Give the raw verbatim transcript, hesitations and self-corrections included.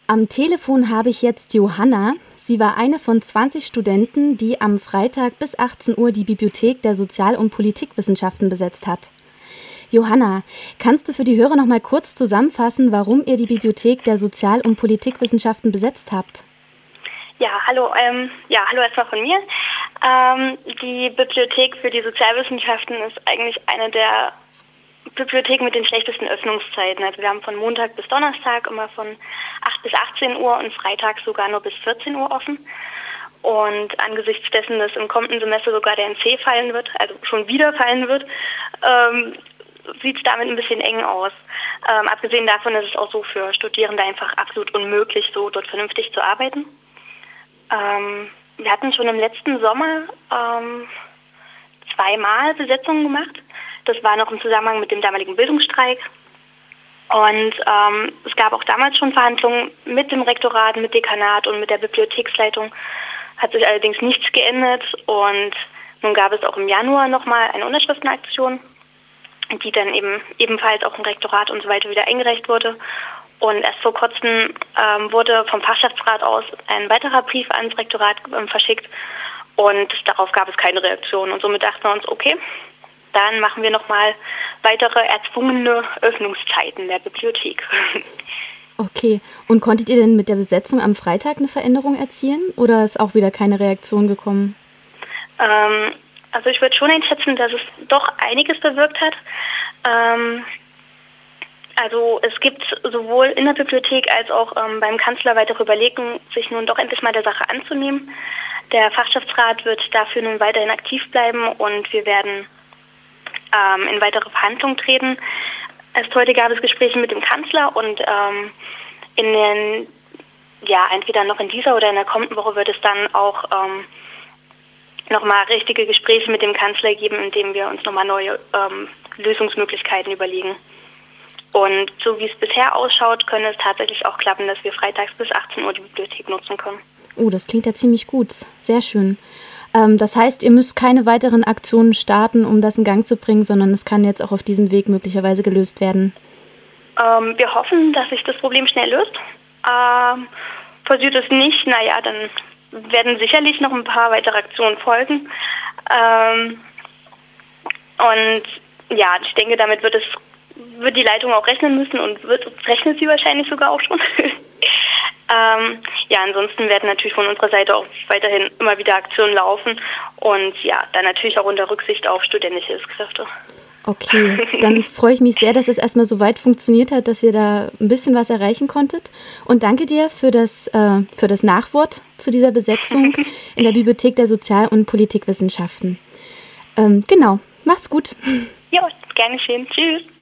Am Telefon habe ich jetzt Johanna. Sie war eine von zwanzig Studenten, die am Freitag bis achtzehn Uhr die Bibliothek der Sozial- und Politikwissenschaften besetzt hat. Johanna, kannst du für die Hörer noch mal kurz zusammenfassen, warum ihr die Bibliothek der Sozial- und Politikwissenschaften besetzt habt? Ja, hallo, ähm, ja, hallo erstmal von mir. Ähm, die Bibliothek für die Sozialwissenschaften ist eigentlich eine der Bibliotheken mit den schlechtesten Öffnungszeiten. Also wir haben von Montag bis Donnerstag immer von acht bis achtzehn Uhr und Freitag sogar nur bis vierzehn Uhr offen. Und angesichts dessen, dass im kommenden Semester sogar der N C fallen wird, also schon wieder fallen wird, ähm, sieht es damit ein bisschen eng aus. Ähm, abgesehen davon ist es auch so für Studierende einfach absolut unmöglich, so dort vernünftig zu arbeiten. Ähm, wir hatten schon im letzten Sommer ähm, zweimal Besetzungen gemacht. Das war noch im Zusammenhang mit dem damaligen Bildungsstreik. Und ähm, es gab auch damals schon Verhandlungen mit dem Rektorat, mit Dekanat und mit der Bibliotheksleitung. Hat sich allerdings nichts geändert. Und nun gab es auch im Januar nochmal eine Unterschriftenaktion, die dann eben ebenfalls auch im Rektorat und so weiter wieder eingereicht wurde. Und erst vor kurzem ähm, wurde vom Fachschaftsrat aus ein weiterer Brief ans Rektorat ähm, verschickt. Und darauf gab es keine Reaktion. Und somit dachten wir uns, okay, dann machen wir nochmal weitere erzwungene Öffnungszeiten der Bibliothek. Okay, und konntet ihr denn mit der Besetzung am Freitag eine Veränderung erzielen oder ist auch wieder keine Reaktion gekommen? Ähm, also ich würde schon einschätzen, dass es doch einiges bewirkt hat. Ähm, also es gibt sowohl in der Bibliothek als auch ähm, beim Kanzler weitere Überlegungen, sich nun doch endlich mal der Sache anzunehmen. Der Fachschaftsrat wird dafür nun weiterhin aktiv bleiben und wir werden ähm, in weitere Verhandlungen treten. Erst heute gab es Gespräche mit dem Kanzler und ähm, in den, ja, entweder noch in dieser oder in der kommenden Woche wird es dann auch ähm, nochmal richtige Gespräche mit dem Kanzler geben, indem wir uns nochmal neue ähm, Lösungsmöglichkeiten überlegen. Und so wie es bisher ausschaut, könnte es tatsächlich auch klappen, dass wir freitags bis achtzehn Uhr die Bibliothek nutzen können. Oh, das klingt ja ziemlich gut. Sehr schön. Ähm, das heißt, ihr müsst keine weiteren Aktionen starten, um das in Gang zu bringen, sondern es kann jetzt auch auf diesem Weg möglicherweise gelöst werden. Ähm, wir hoffen, dass sich das Problem schnell löst. Ähm, passiert es nicht, naja, dann werden sicherlich noch ein paar weitere Aktionen folgen. Ähm, und ja, ich denke, damit wird es wird die Leitung auch rechnen müssen und wird rechnet sie wahrscheinlich sogar auch schon. ähm, ja, ansonsten werden natürlich von unserer Seite auch weiterhin immer wieder Aktionen laufen und ja, dann natürlich auch unter Rücksicht auf studentische Hilfskräfte. Okay, dann freue ich mich sehr, dass es erstmal so weit funktioniert hat, dass ihr da ein bisschen was erreichen konntet. Und danke dir für das, äh, für das Nachwort zu dieser Besetzung in der Bibliothek der Sozial- und Politikwissenschaften. Ähm, genau, mach's gut. Ja, gerne schön. Tschüss.